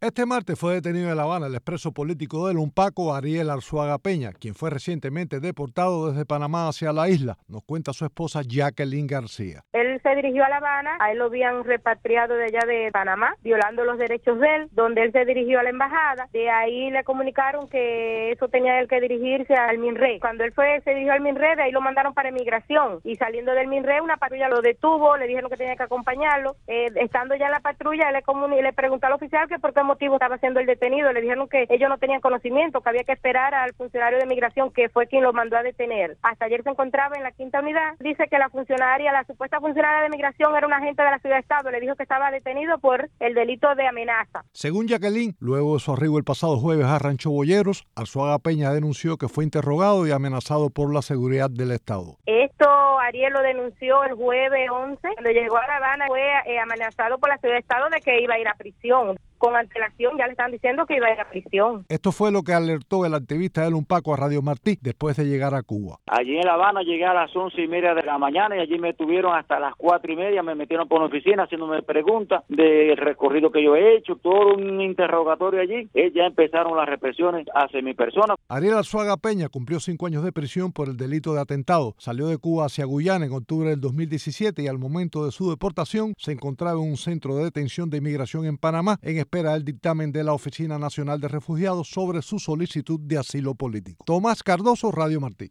Este martes fue detenido en La Habana el expreso político del Unpaco, Ariel Arzuaga Peña, quien fue recientemente deportado desde Panamá hacia la isla. Nos cuenta su esposa Jacqueline García. Él se dirigió a La Habana, a él lo habían repatriado de allá de Panamá, violando los derechos de él, donde él se dirigió a la embajada. De ahí le comunicaron que eso tenía él que dirigirse al MINRE. Cuando él se dirigió al MINRE, de ahí lo mandaron para inmigración. Y saliendo del MINRE, una patrulla lo detuvo, le dijeron que tenía que acompañarlo. Estando ya en la patrulla, él le preguntó al oficial que por qué motivo estaba siendo el detenido. Le dijeron que ellos no tenían conocimiento, que había que esperar al funcionario de migración, que fue quien lo mandó a detener. Hasta ayer se encontraba en la 5ª unidad. Dice que la supuesta funcionaria de migración era un agente de la Ciudad de Estado. Le dijo que estaba detenido por el delito de amenaza. Según Jacqueline, luego de su arribo el pasado jueves a Rancho Boyeros, Arzuaga Peña denunció que fue interrogado y amenazado por la seguridad del Estado. Esto Ariel lo denunció el jueves 11. Cuando llegó a La Habana fue amenazado por la Ciudad de Estado de que iba a ir a prisión. Con antelación ya le están diciendo que iba a ir a prisión. Esto fue lo que alertó el activista del Unpaco a Radio Martí después de llegar a Cuba. Allí en La Habana llegué a las 11:30 de la mañana y allí me tuvieron hasta las 4:30, me metieron por la oficina haciéndome preguntas del recorrido que yo he hecho, todo un interrogatorio allí. Ya empezaron las represiones hacia mi persona. Ariel Arzuaga Peña cumplió 5 años de prisión por el delito de atentado. Salió de Cuba hacia Guyana en octubre del 2017 y al momento de su deportación se encontraba en un centro de detención de inmigración en Panamá en espera del dictamen de la Oficina Nacional de Refugiados sobre su solicitud de asilo político. Tomás Cardoso, Radio Martí.